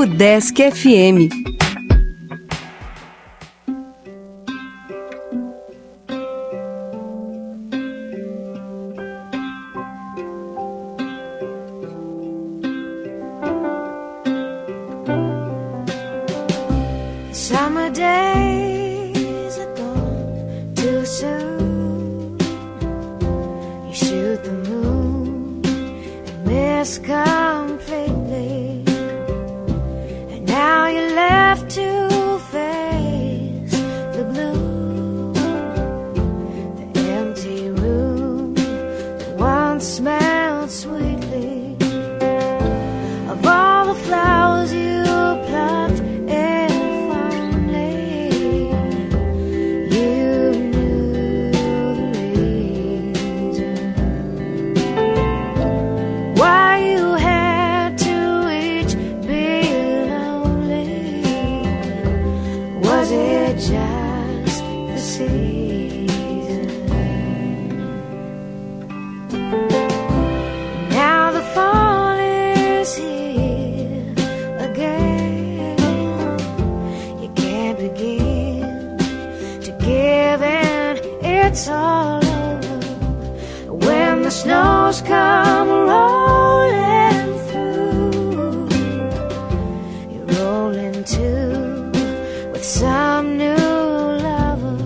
Udesc FM. Summer days are gone too soon. You shoot the moon and miss completely, and now you're left to face the gloom, the empty room that once smelled sweetly of all the flowers you plucked. Just the season. Now the fall is here again. You can't begin to give in, it's all over. When the snows come rolling through, you're rolling too with some new lover.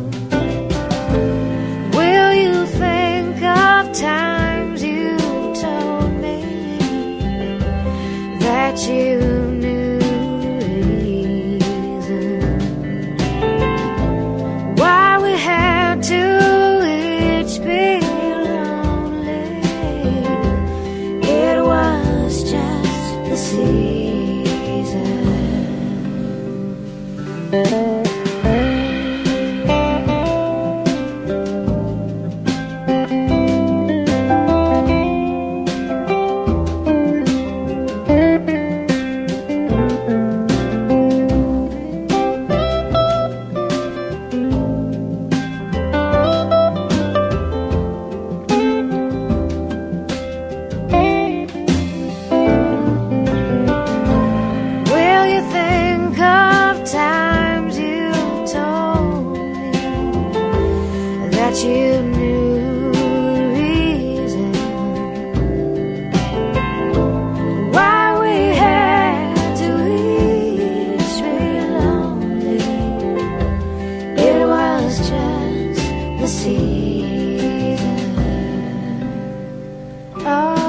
Will you think of times you told me that you knew the reason why we had to each be lonely? It was just the season. You knew the reason why we had to each be lonely. It was just the season. Oh.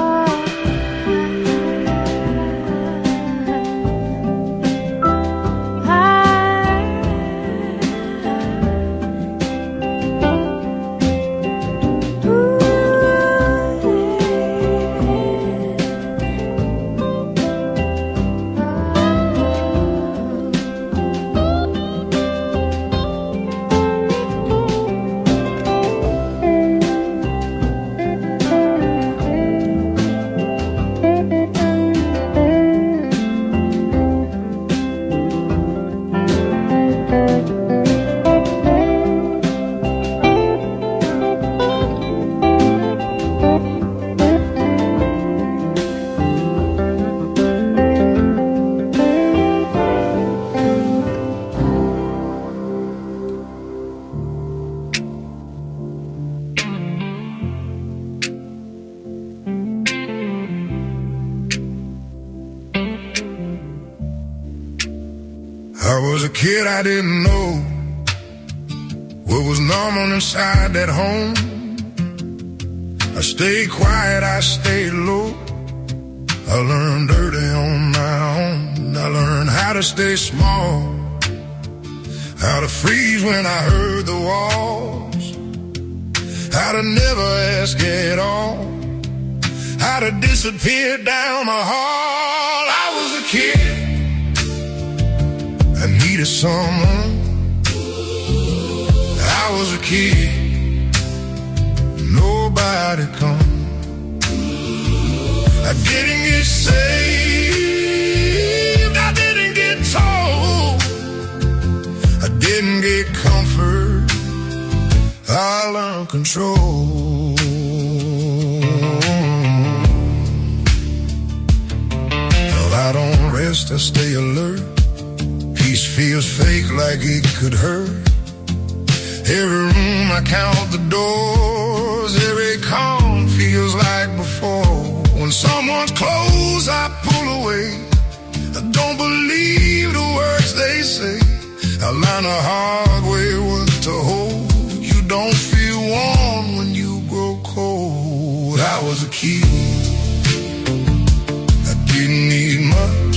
I was a kid, I didn't know what was normal inside that home. I stayed quiet, I stayed low. I learned dirty on my own. I learned how to stay small, how to freeze when I heard the walls, how to never ask at all, how to disappear down the hall. I was a kid, I needed someone. I was a kid, nobody come. I didn't get saved, I didn't get told, I didn't get comfort, I learned control. Well, I don't rest, I stay alert. Peace feels fake like it could hurt. Every room I count the doors. Every calm feels like before. When someone's close, I pull away. I don't believe the words they say. I learn the hard way what to hold. You don't feel warm when you grow cold. I was a kid, I didn't need much.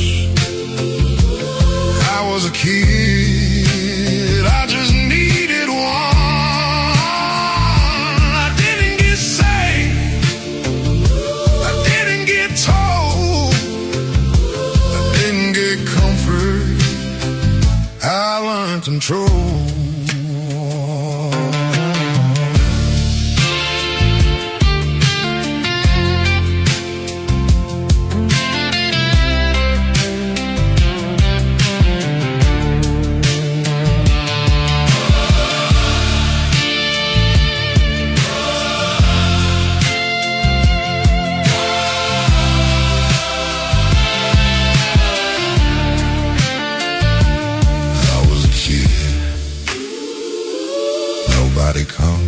I was a kid, I just needed one. I didn't get saved, I didn't get told, I didn't get comfort, I learned control. Nobody come,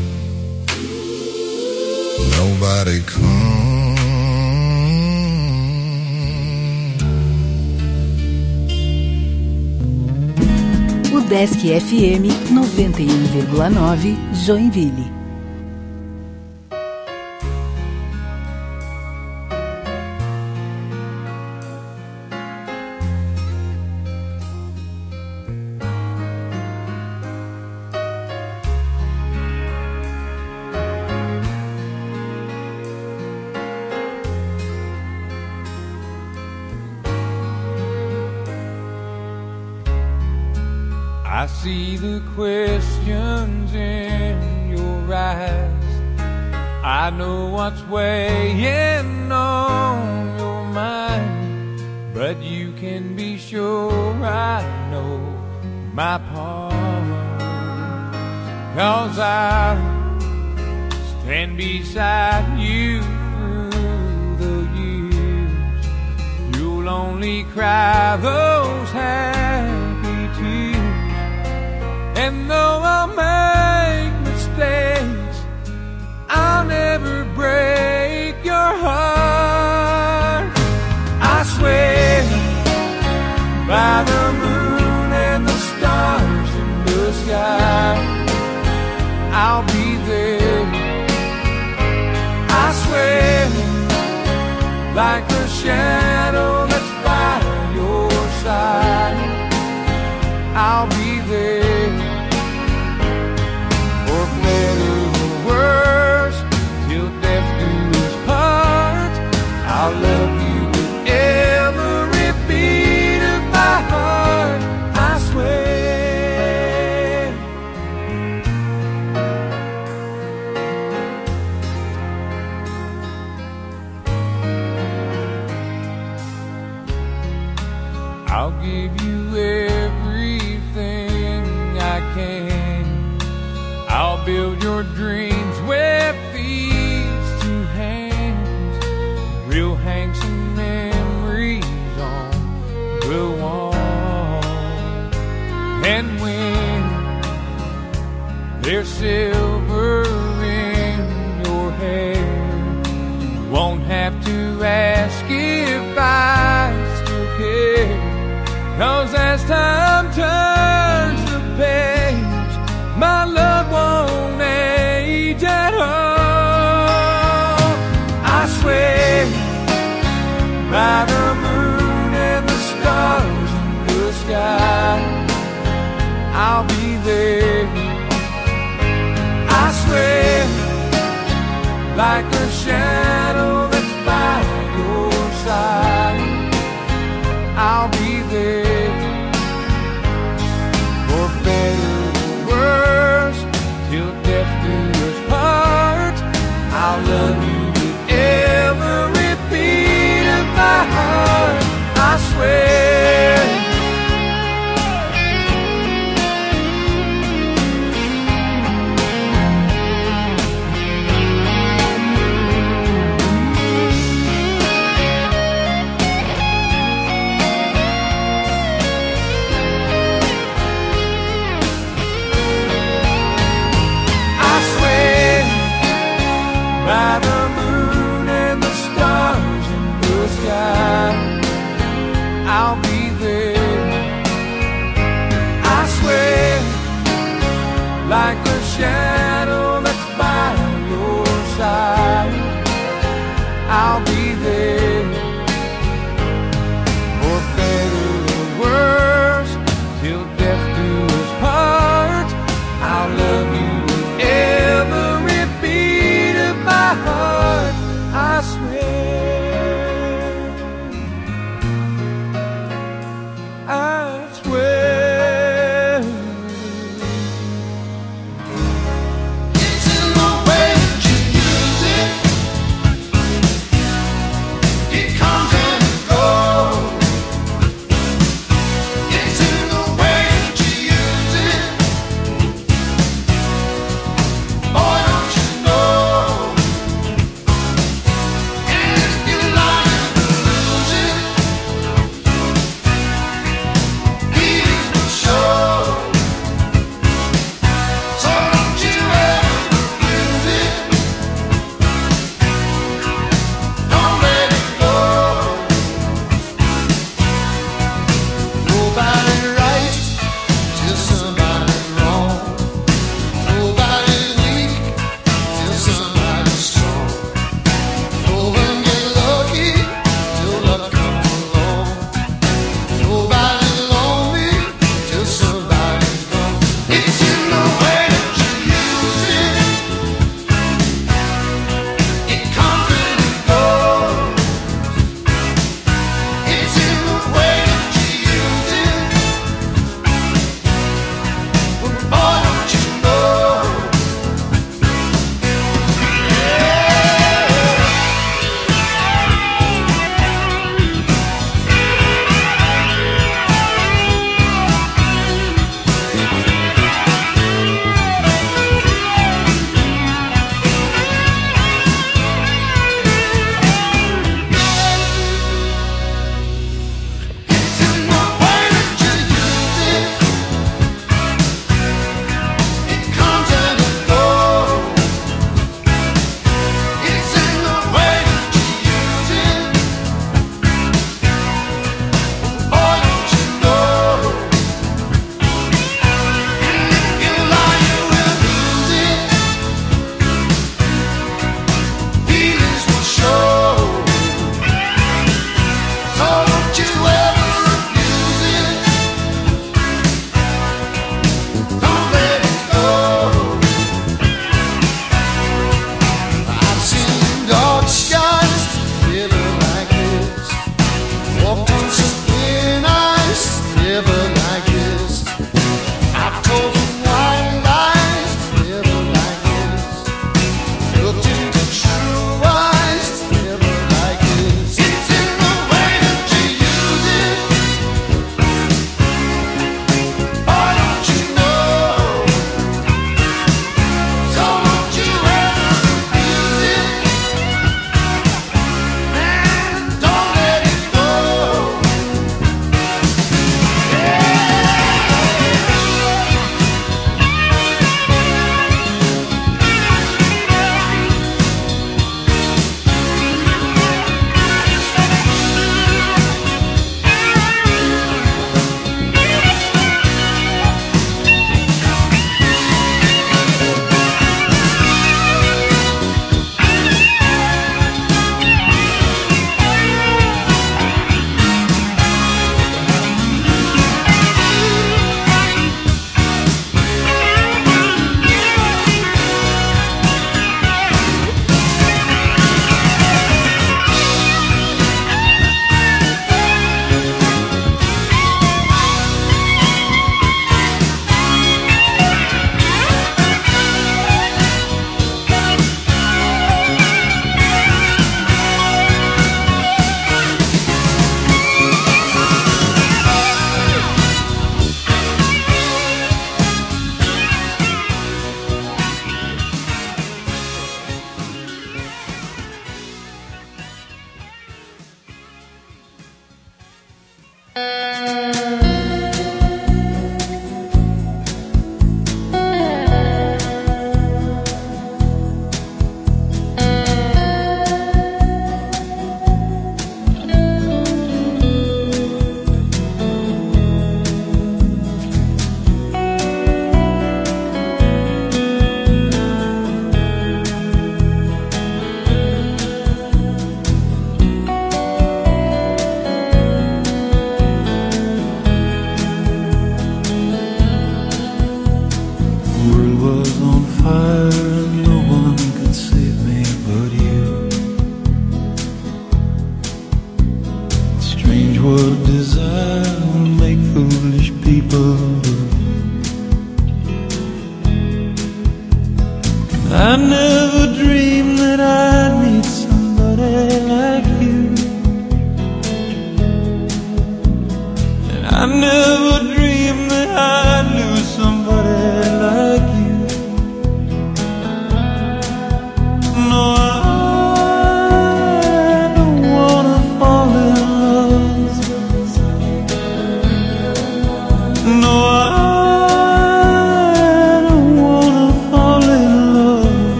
nobody come. Udesc FM 91,9 Joinville. I see the questions in your eyes. I know what's weighing on your mind, but you can be sure I know my part. 'Cause I stand beside you through the years. You'll only cry those happy tears. And though I'll make mistakes, I'll never break your heart. I swear by the moon and the stars in the sky, I'll be there. I swear like a shadow that's by your side, I'll be there. For better or worse, till death do us part, I'll love you with every beat of my heart, I swear. I'll give you everything I can. I'll build your dreams with these two hands. We'll hang some memories on the wall. And when there's silver in your hair, you won't have to ask if I still care. 'Cause as time turns the page, my love won't age at all. I swear by the moon and the stars in the sky, I'll be there. I swear like a shadow that's by your side, I'll be there. For better or worse, till death do us part, I'll love you with every beat of my heart, I swear. side, I'll be there. For better or worse, till death do us part, I'll love you with every beat of my heart, I swear, I swear. It's in the way that you use it.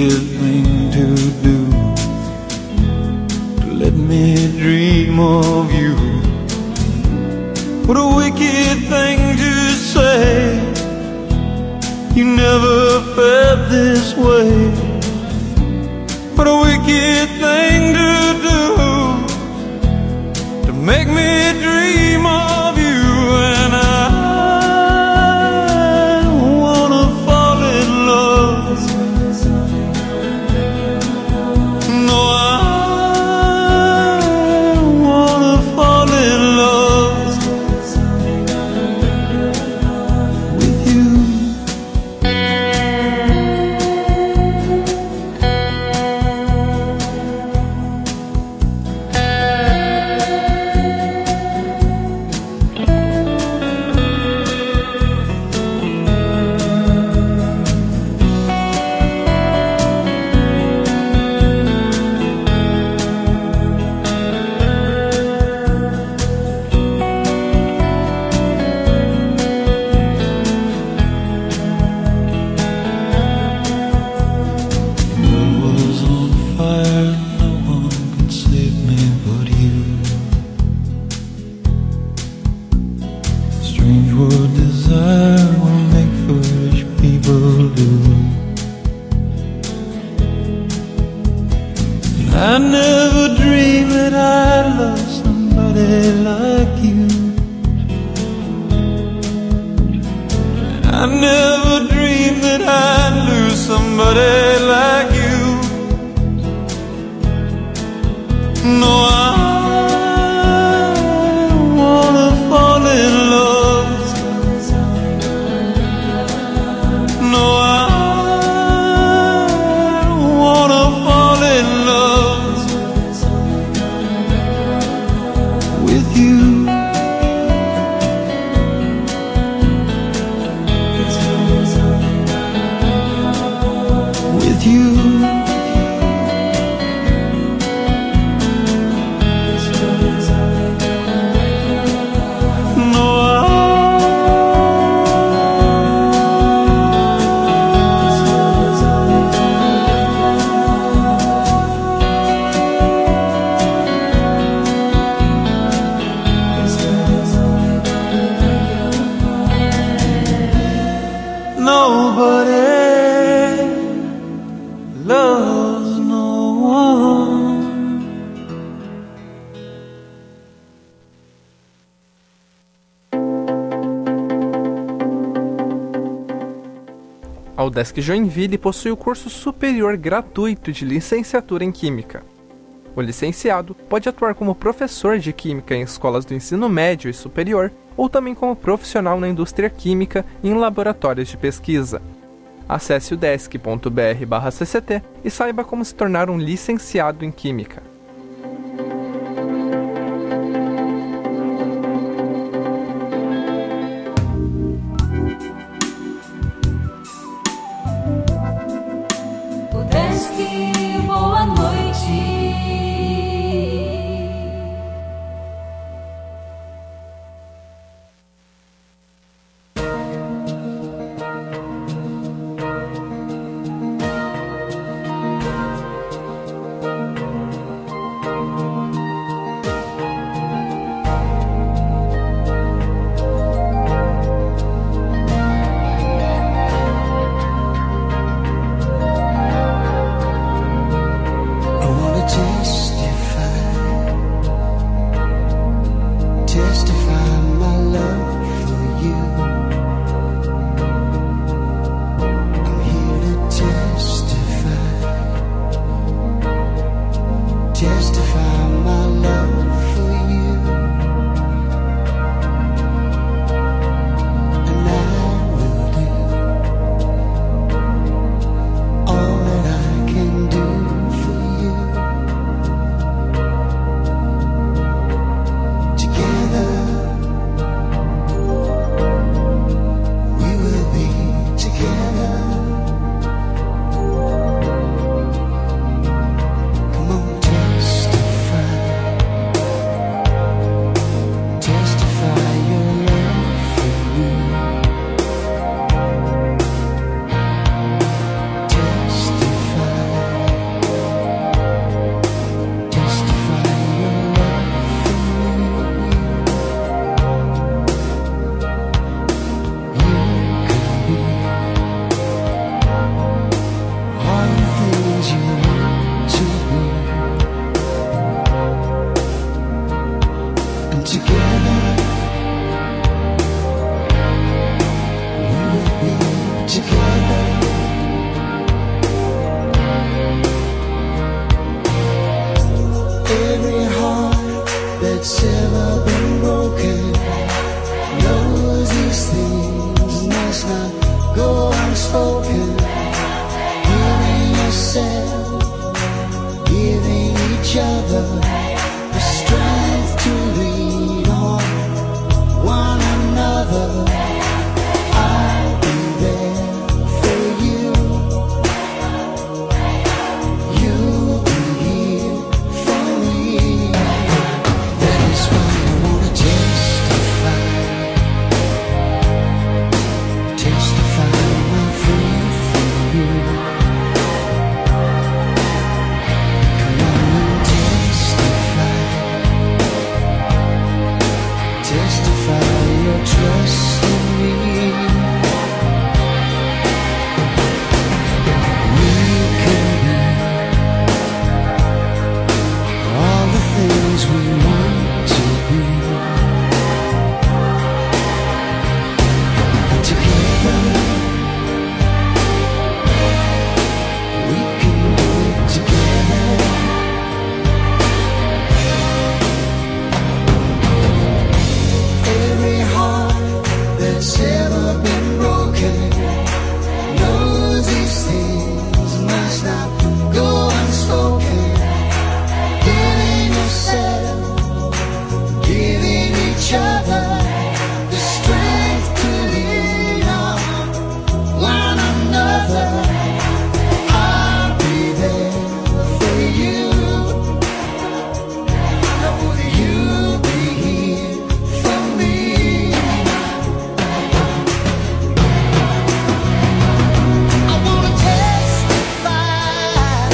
wicked thing to do, to let me dream of you. What a wicked thing to say, you never felt this way. What a wicked thing to do, to make me dream of you. And I wanna fall in love. No, I wanna fall in love with you. I never dreamed that I'd love somebody like you. I never dreamed that I'd lose somebody like you. No, I wanna fall in love. No, I wanna fall in love with you. With you. Nobody loves no one. A UDESC Joinville possui o curso superior gratuito de licenciatura em Química. O licenciado pode atuar como professor de Química em escolas do ensino médio e superior, ou também como profissional na indústria química e em laboratórios de pesquisa. Acesse udesc.br/cct e saiba como se tornar um licenciado em Química. UDESC, boa noite. that's ever been broken knows these things must not go unspoken. Giving yourself, giving each other the strength to lean on one another. I'll be there for you. You'll be here for me. That is why I wanna testify my faith for you. Come on and testify your trust in me. We can be all the things we want to be. Together we can do it together. Every heart that's ever been broken knows these things must not go unspoken. Giving yourself, giving each other the strength to lean on one another. I'll be there for you. Know that you'll be here for me. I wanna testify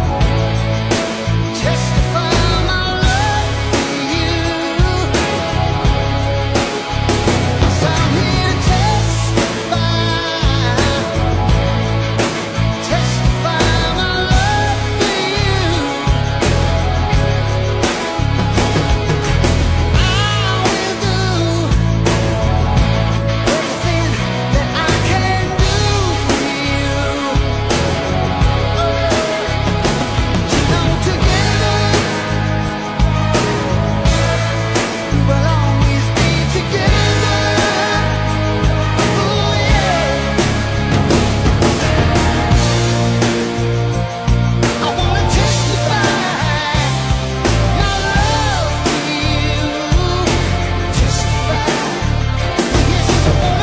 my love for you. 'Cause I'm here to testify my love for you. I will do everything that I can do for you. You know, together we will always be together. Oh yeah. I wanna testify my love for you. Testify. Yes, I wanna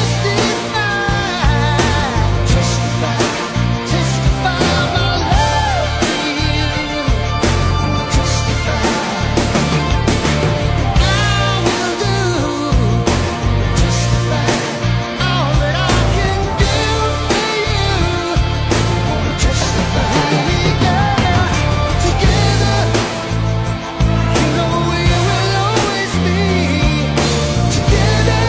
testify my love for you. Testify. I will do. Testify all that I can do for you. Testify together. You know we will always be together.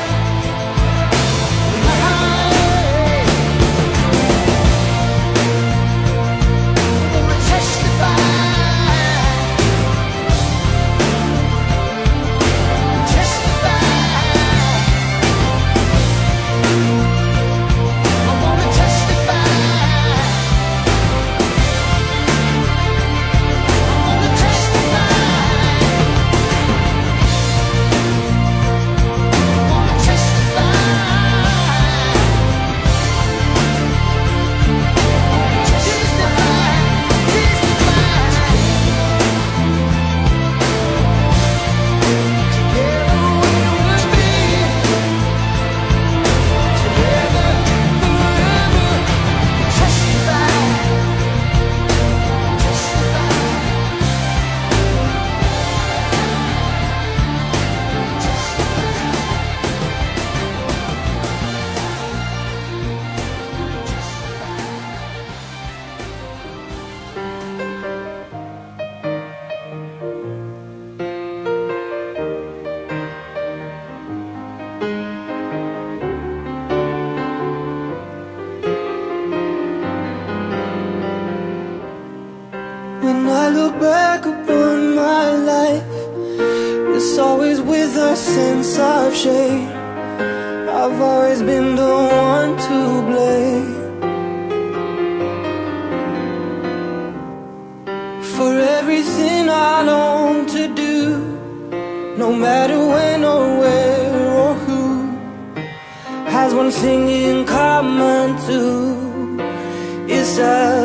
When I look back upon my life, it's always with a sense of shame. I've always been the one to blame for everything I long to do. no matter when or where or who has one thing in common too. It's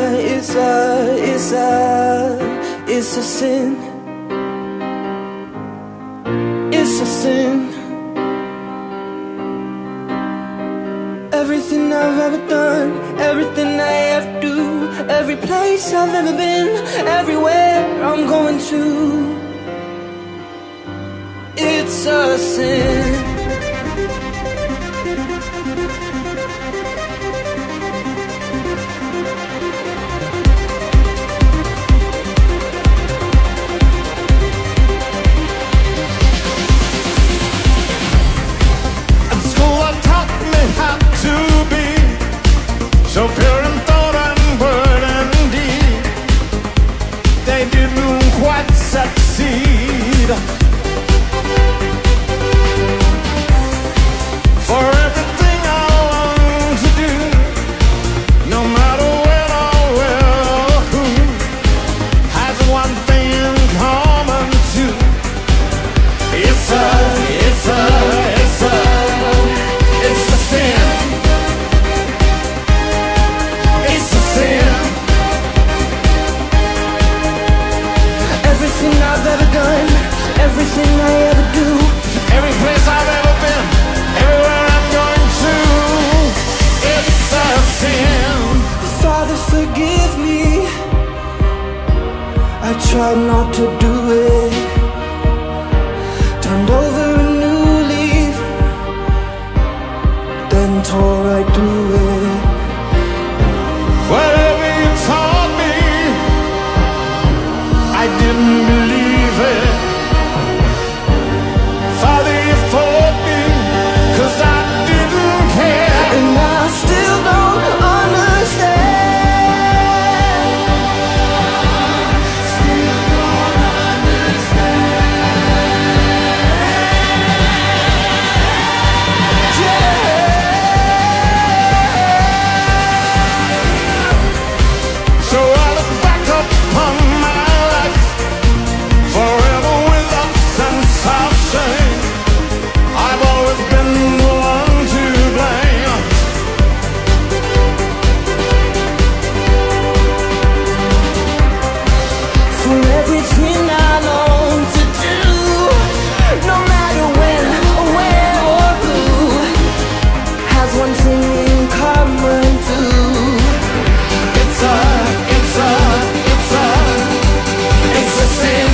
a sin. It's a sin. Everything I've ever done, everything I ever do, every place I've ever been, everywhere I'm going to, it's a sin. To be so pure in thought and word and deed, they didn't quite succeed. For everything I long to do, no matter when or where or who, has one thing in common too. It's a sin. Everything I've ever done, everything I ever do, every place I've ever been, everywhere I'm going to, it's a sin. Father, forgive me. I tried not to do it. Turned over a new leaf, then tore right through it. Whatever you taught me, I didn't believe it. Father, you fought me, 'cause I didn't care. And I still don't understand. Still don't understand. Yeah. So I look back upon my life, forever with a sense of shame. I've always been the one to blame. For everything I long to do, no matter when or where or who, has one thing in common too. It's a sin.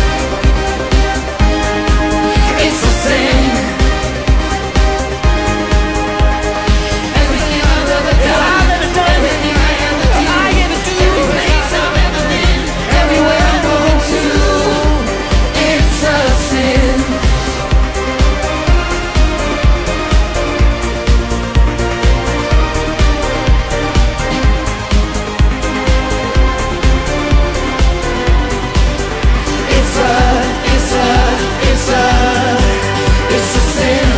It's a sin. Everything I've ever done, everything I ever do, every place I've ever been, everywhere I'm going to, it's a sin. It's a sin.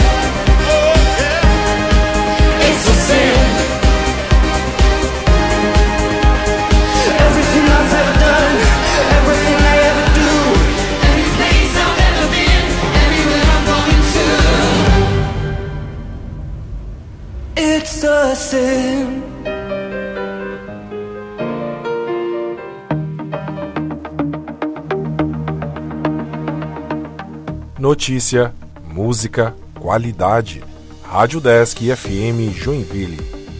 It's a sin. Everything I've ever done, everything I ever do, Every place I've ever been, everywhere I'm going to, it's a sin. Notícia, música, qualidade. Rádio Desk FM Joinville.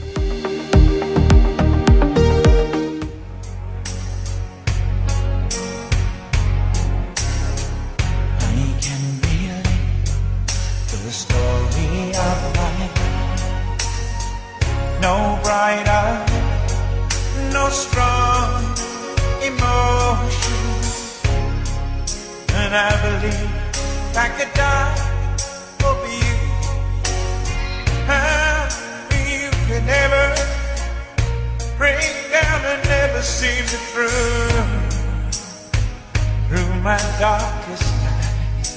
I can relate to the story of life. No brighter, no strong emotion, and I believe I could die over you. You could never break down and never see the truth through my darkest night.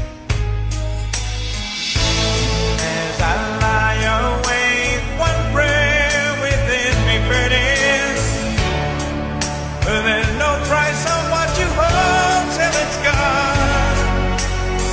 As I lie awake, one prayer within me burning. There's no price on what you hold till it's gone.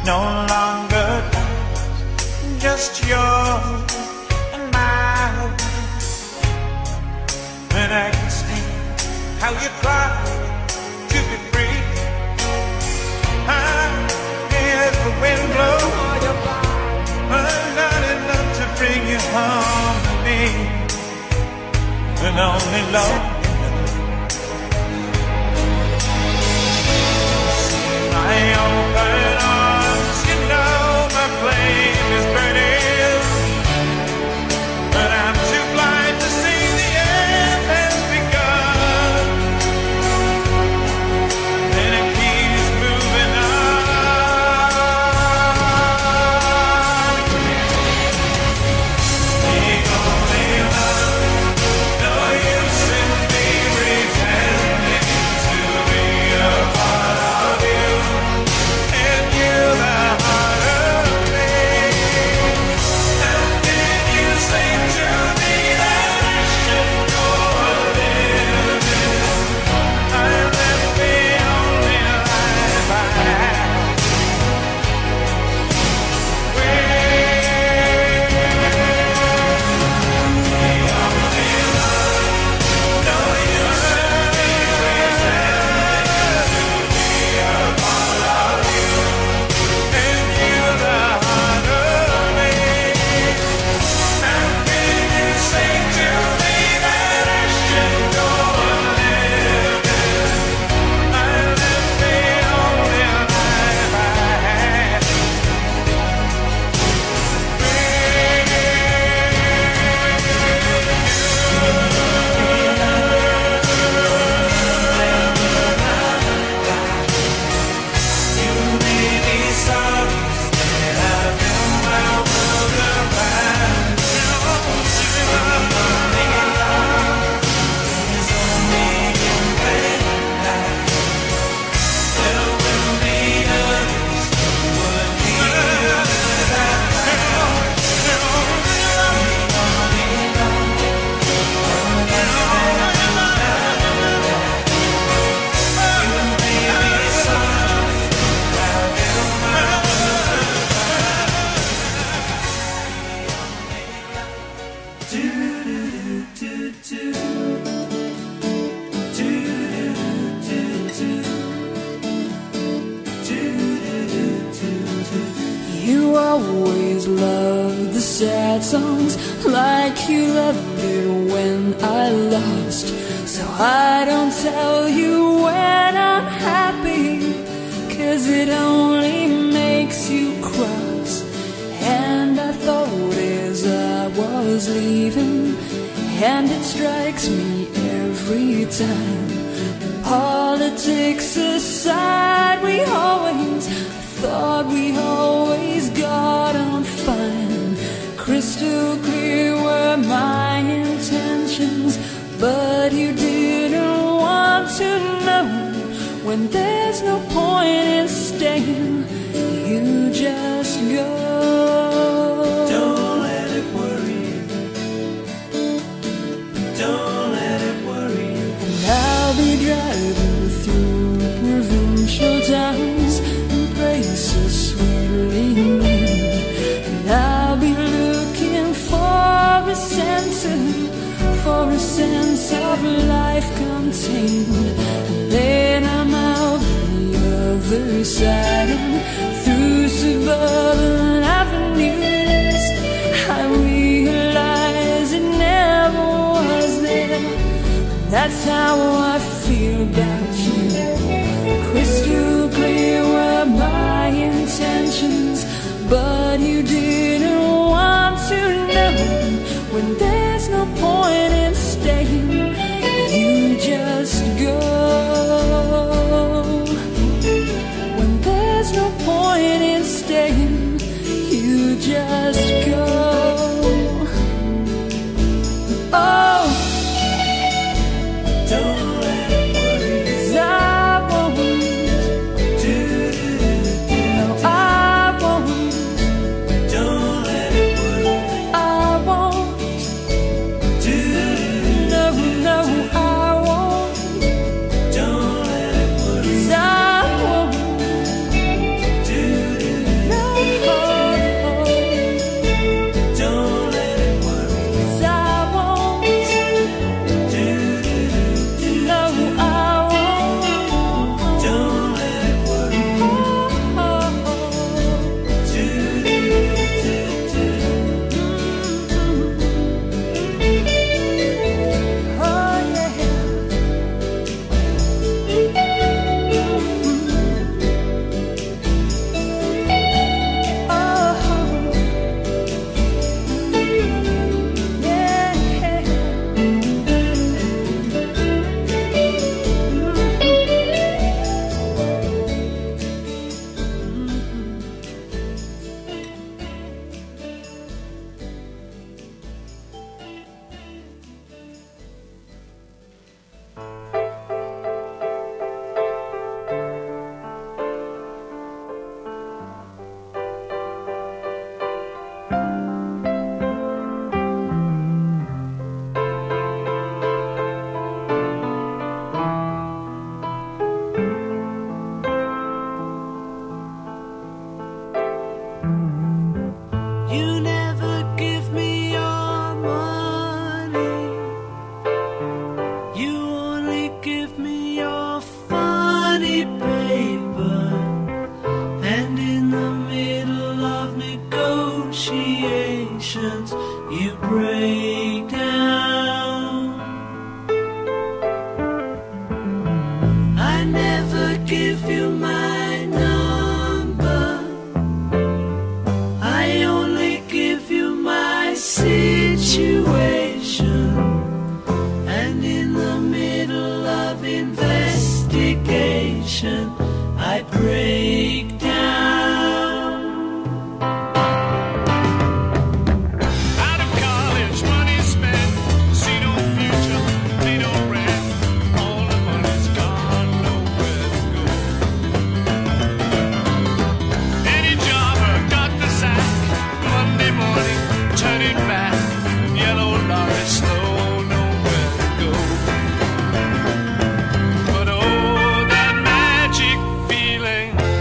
no longer just yours and mine. When I can see how you cry to be free, I hear the wind blow, but not enough to bring you home to me. And only love my open arms, you know my flame is burning, but I'm too blind to see the end has begun. And it keeps moving on. The only love, no use in me pretending to be a part of you, and you're the heart of me. And did you say to me that I should go on living? I left the only life I had. No use in me pretending to be a part of you, and you're the heart of me. And did you say to me that I should go on living? I left the only life I had. You made me sorry that I built my world around you. Only love is only in red light. There will be others who would need that power. You always loved the sad songs like you loved it when I lost. So I don't tell you when I'm happy, 'cause it only makes you cross. And I thought as I was leaving, and it strikes me every time, politics aside, we always thought we always got on fine. Crystal clear were my intentions, but you didn't want to know. When there's no point in staying, you just go. Don't let it worry you. Don't let it worry you. And I'll be driving through provincial towns and places sweetly named, and I'll be looking for a sense of life contained. And then I'm out the other side and through suburban avenues, I realize it never was there. That's how I feel about you. Crystal clear were my intentions, but you didn't want to know. When there's no point in staying, you just go. When there's no point in staying, you just go. Oh, don't let it worry you. 'Cause I won't. No, I won't. Don't let it worry you. I won't. No, no, I won't. Don't let it worry you. 'Cause I won't. break down. Out of college, money spent, see no future, pay no rent. All the money's gone, nowhere to go. Any jobber got the sack, Monday morning, turning back. Yellow lorry, slow, nowhere to go. But oh, that magic feeling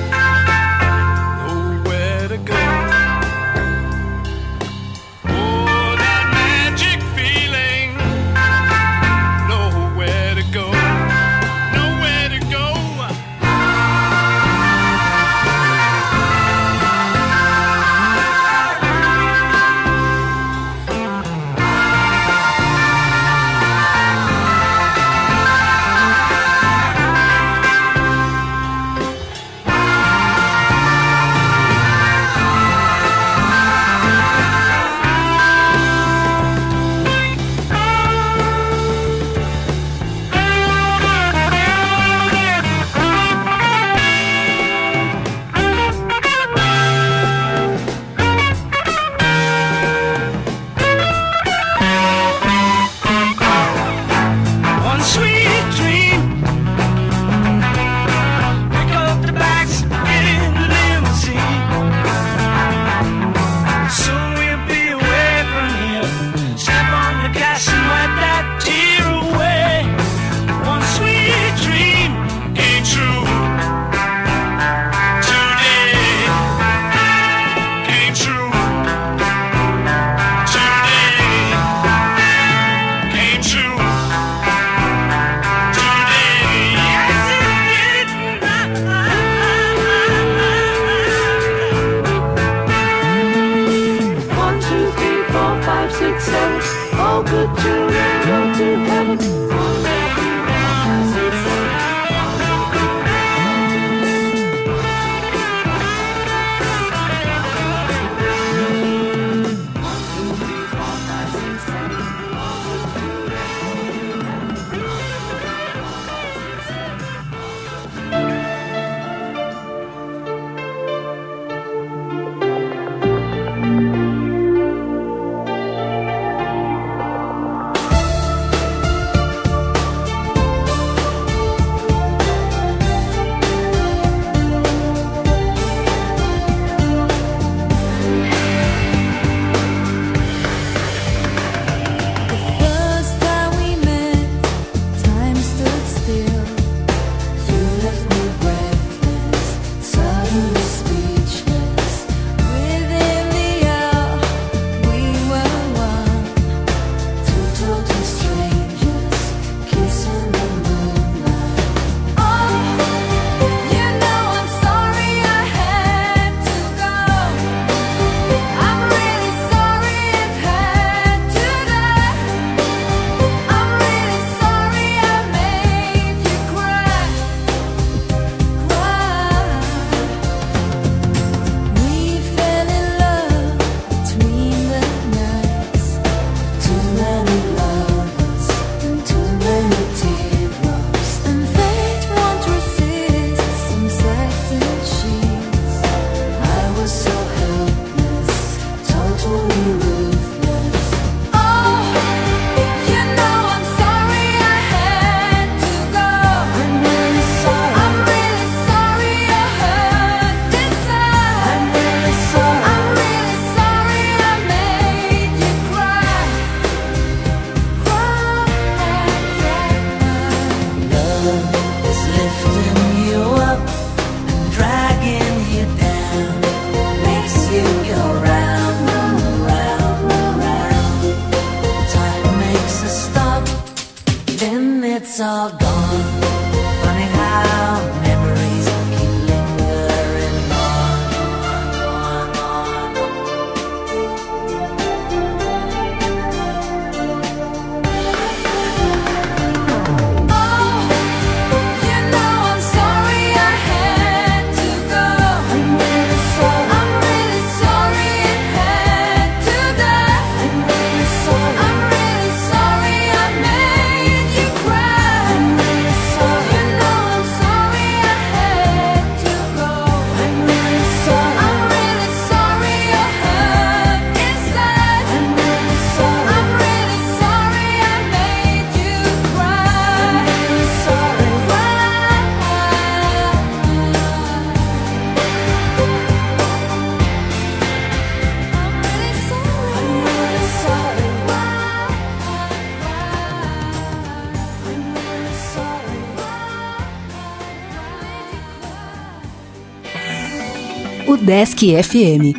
Desk FM.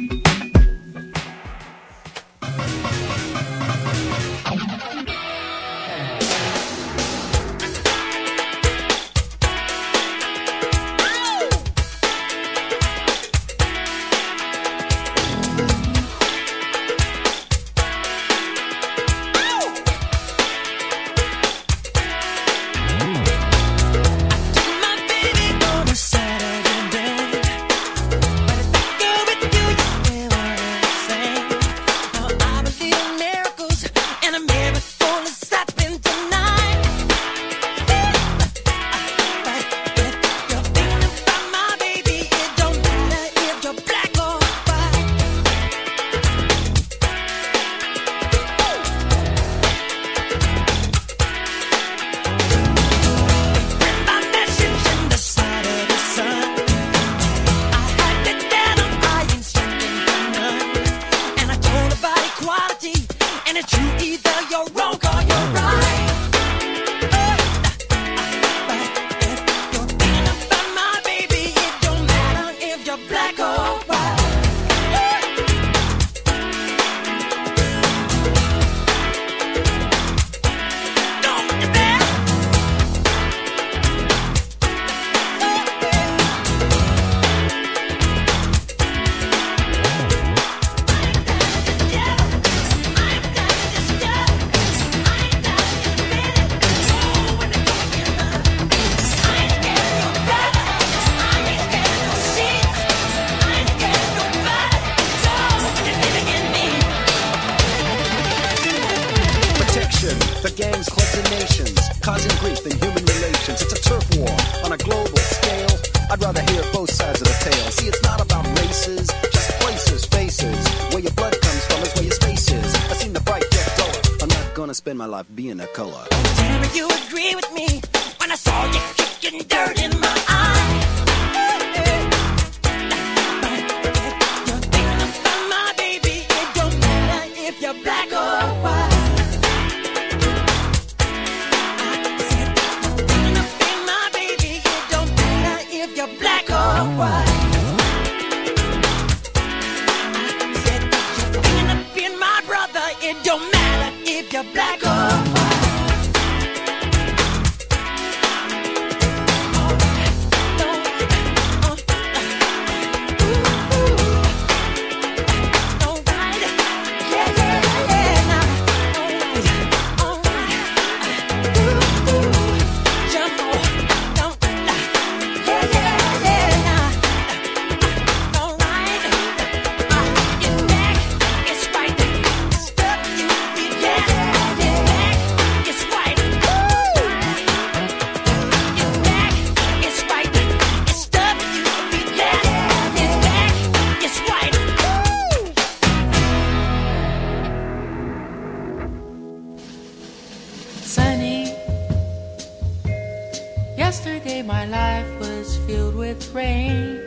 Yesterday my life was filled with rain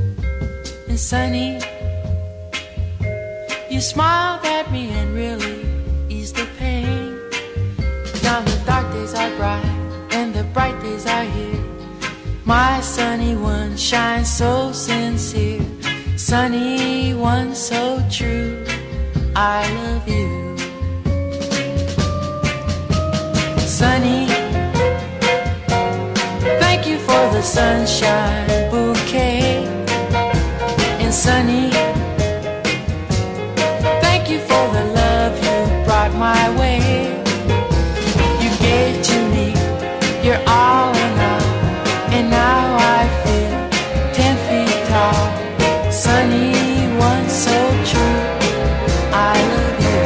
and sunny. You smiled at me and really eased the pain. Now the dark days are bright and the bright days are here. My sunny one shines so sincere. Sunny one so true, I love you. Sunny, thank you for the sunshine bouquet. And sunny, thank you for the love you brought my way. You gave to me your all in all, and now I feel 10 feet tall. Sunny one so true, I love you.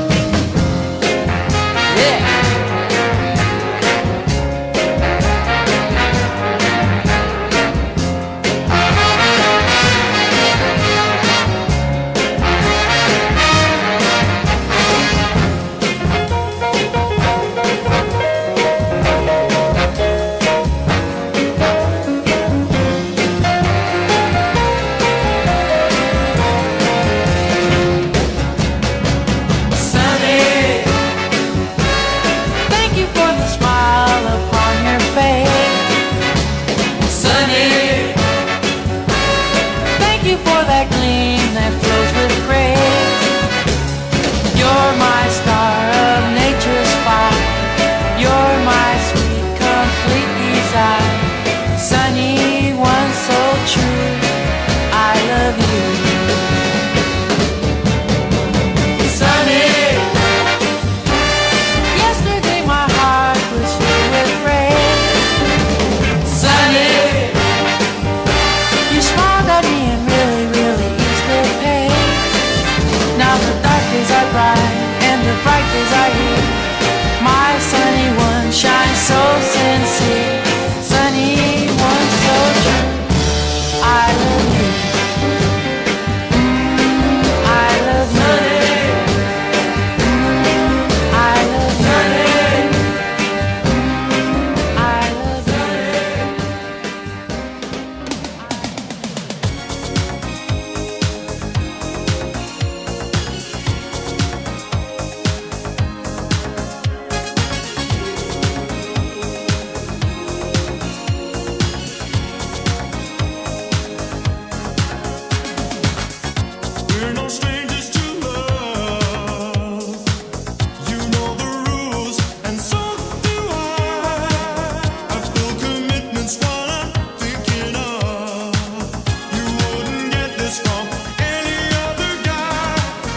Yeah. sunny one so true. I love you. Sunny. Yesterday my heart was filled with rain. Sunny. You smiled at me and really, really eased the pain. Now the dark days are bright and the bright days are here. My sunny one shines so sincere. Sunny one so true. I love you. I love you. I love you. I love you. We're no strangers to love. You know the rules, and so do I. I feel commitment's what I'm thinking of. You wouldn't get this from any other guy.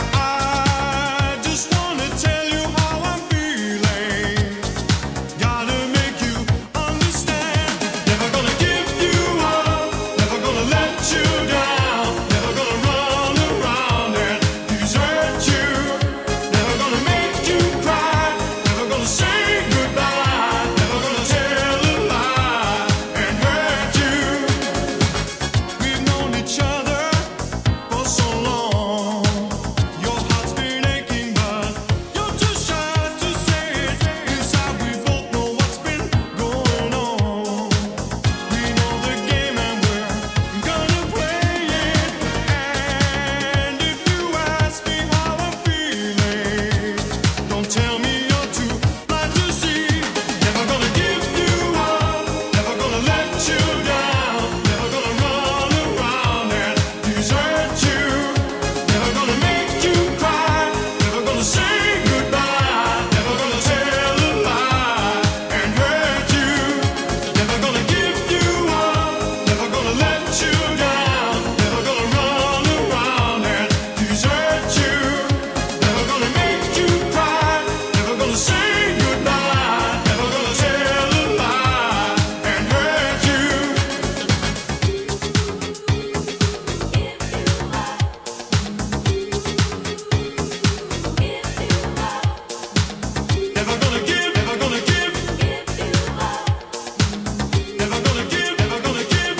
I just wanna tell you how I'm feeling. Gotta make you understand. Never gonna give you up. Never gonna let you down. Never gonna run around and desert you. Never gonna make you cry. Never gonna say goodbye. Never gonna tell a lie and hurt you. We've known each other for so long. Your heart's been aching, but you're too shy to say it. Inside we both know what's been going on. We know the game and we're gonna play it. And if you ask me how I'm feeling, don't tell me you're too blind to see. Never gonna give you up. Never gonna let you down. Never gonna run around and desert you. Never gonna make you cry. Never gonna say goodbye. Never gonna tell a lie and hurt you. Never gonna give you up. Never gonna let you down. Never gonna run around and desert you. Never gonna make you cry. Never gonna say goodbye. Never gonna tell a lie and hurt you. Never gonna give, never gonna give. Never gonna give, never gonna give.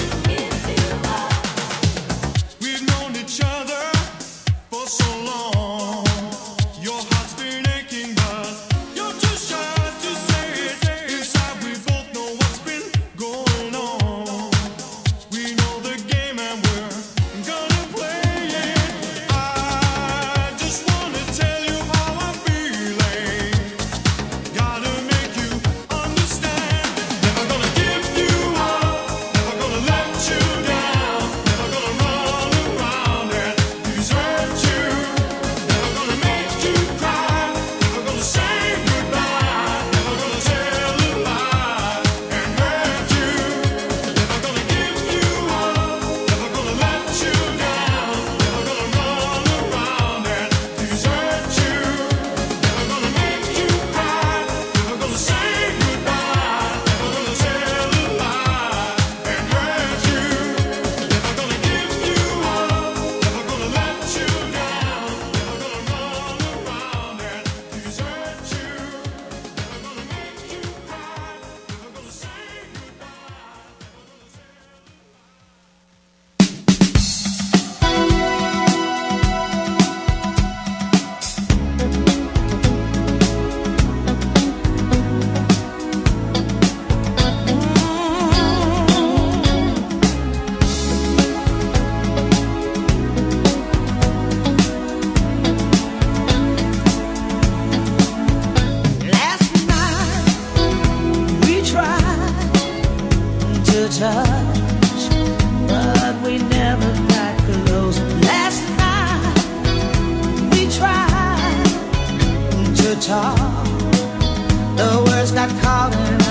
We've known each other for so long. Your heart's been aching, but you're too shy to say it. Inside we both know what's been going on. We know the game and we're gonna play it. I just wanna tell you how I'm feeling. Gotta make you understand. Never gonna give you up. Never gonna let you down. Never gonna run around and desert you. Never gonna make you cry. Never gonna say goodbye. Never gonna tell a lie and hurt you. Never gonna give you up. Never gonna let you down. Never gonna run around and desert you. Never gonna make you cry. Never gonna say goodbye. Never gonna tell a lie and hurt you. Never gonna give you up. Never gonna let you down. Never gonna run around and desert you. Never gonna make you cry. Never gonna say Last night we tried to touch, but we never got close. Last night we tried to talk, the words got caught in